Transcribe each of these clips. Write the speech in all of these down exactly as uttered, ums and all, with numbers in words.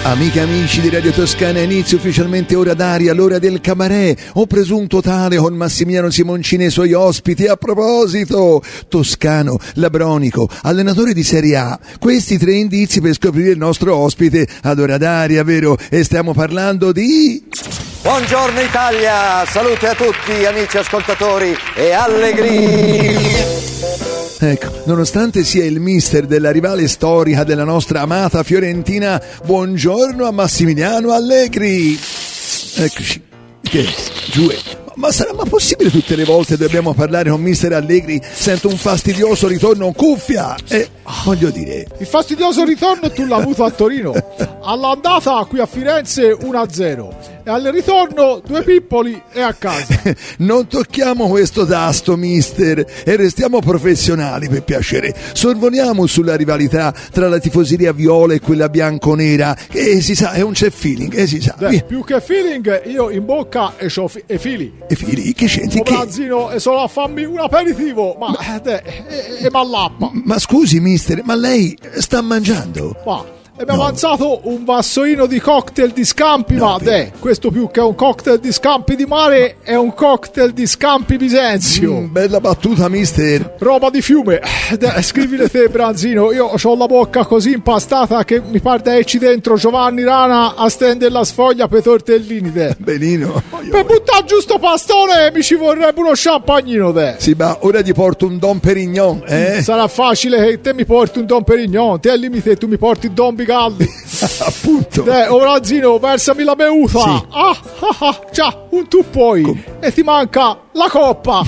Amiche e amici di Radio Toscana, inizia ufficialmente Ora d'aria, l'ora del cabaret, o presunto tale, con Massimiliano Simoncini e i suoi ospiti. A proposito, Toscano, Labronico, allenatore di Serie A, questi tre indizi per scoprire il nostro ospite ad Ora d'aria, vero? E stiamo parlando di... Buongiorno Italia, salute a tutti amici ascoltatori e allegri. Ecco, nonostante sia il mister della rivale storica della nostra amata Fiorentina, buongiorno a Massimiliano Allegri. Eccoci. Che? Giù. Ma sarà ma possibile tutte le volte dobbiamo parlare con mister Allegri? Sento un fastidioso ritorno cuffia. E voglio dire, il fastidioso ritorno tu l'hai avuto a Torino. All'andata qui a Firenze uno a zero. E al ritorno due pippoli e a casa. Non tocchiamo questo tasto, mister, e restiamo professionali, per piacere. Sorvoliamo sulla rivalità tra la tifoseria viola e quella bianconera, che si sa, è un c'è feeling, e si sa. Beh, più che feeling, io in bocca e c'ho fi- e fili. E fili? Che c'entri? Un branzino e solo a farmi un aperitivo, ma ma, eh, e, e m'allappa. Ma scusi, mister, ma lei sta mangiando? Ma e mi ha avanzato un vassoino di cocktail di scampi, no, ma deh, questo più che un cocktail di scampi di mare è un cocktail di scampi Bisenzio. Mm, bella battuta, mister. Roba di fiume. Deh, scrivile te, Branzino, io ho la bocca così impastata che mi pare da esci dentro Giovanni Rana a stendere la sfoglia per tortellini, deh. Benino. Per buttare giusto pastone mi ci vorrebbe uno champagnino, deh. Sì, ma ora ti porto un Dom Perignon, eh? Sarà facile che te mi porti un Dom Perignon, te al limite tu mi porti il Dom Bigalli. Appunto. Deh, ora Zino, versami la bevuta. Sì. Ah, ah, ah, già, un tu poi. Com- e ti manca la coppa.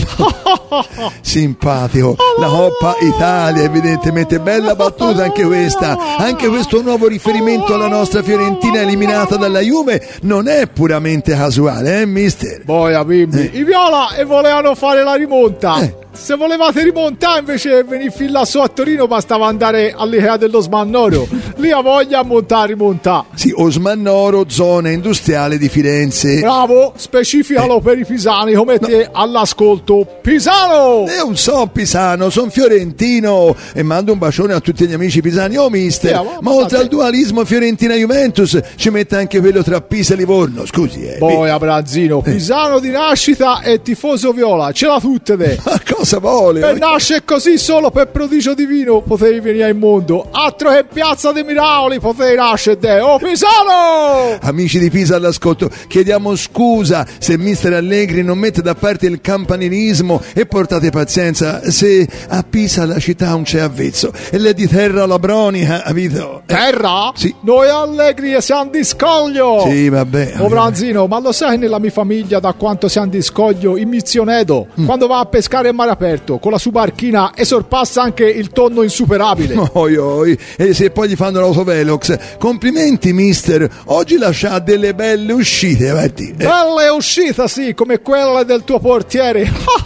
Simpatico. La Coppa Italia, evidentemente. Bella battuta anche questa. Anche questo nuovo riferimento alla nostra Fiorentina eliminata dalla Juve non è puramente casuale, eh, mister? Boia, bimbi. Eh. I viola e volevano fare la rimonta. Eh. Se volevate rimontare invece venire fin lassù a Torino bastava andare all'Ikea dello Smannoro. Lì ha voglia a montare rimonta. Sì, Osmannoro, zona industriale di Firenze. Bravo, specificalo eh. per i pisani come no. te all'ascolto. Pisano! Io non so pisano, sono fiorentino e mando un bacione a tutti gli amici pisani. Oh mister, yeah, ma, ma oltre te... al dualismo Fiorentina-Juventus ci mette anche quello tra Pisa e Livorno, scusi. Eh, Boia, Branzino, eh. pisano di nascita e tifoso viola, ce l'ha tutte te. Ma cosa vuole? Per nasce così solo per prodigio divino potevi venire al mondo. Altro che Piazza dei Miracoli potevi nascere te. Oh Pisano! Amici di Pisa all'ascolto, chiediamo scusa se mister Allegri non mette da parte il campanilismo e portate pazienza se a Pisa la città non c'è avvezzo e lei di terra labronica, capito? Terra? Sì. Noi Allegri siamo di scoglio. Sì, vabbè. Oh Branzino, ma lo sai nella mia famiglia da quanto siamo di scoglio in Mizionedo? Mm. Quando va a pescare in mare aperto con la sua barchina e sorpassa anche il tonno insuperabile. Oi oi, e se poi gli fanno l'autovelox. Complimenti mister, oggi lascia delle belle uscite, vedi? Belle uscite, sì, come quelle del tuo portiere.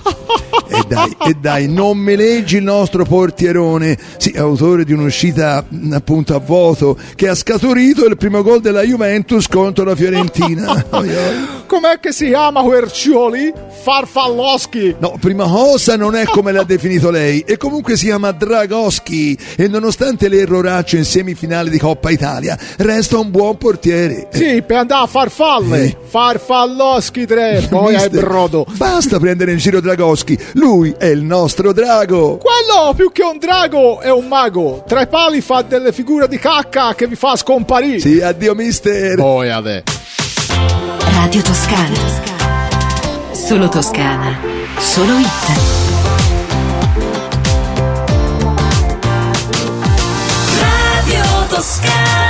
E dai, e dai, non me leggi il nostro portierone, sì, autore di un'uscita appunto a vuoto che ha scaturito il primo gol della Juventus contro la Fiorentina. Com'è che si chiama Quercioli? Farfalloschi. No, prima cosa non è come l'ha definito lei, e comunque si chiama Dragoschi e nonostante l'erroraccio in semifinale di Coppa Italia resta un buon portiere. Sì, per andare a farfalle. Eh. Farfalloschi tre, poi è brodo. Basta prendere in giro Dragoschi, lui è il nostro drago. Quello più che un drago è un mago. Tra i pali fa delle figure di cacca che vi fa scomparire. Sì, addio mister. Poi ade. Radio Toscana. Solo Toscana. Solo hit. Radio Toscana.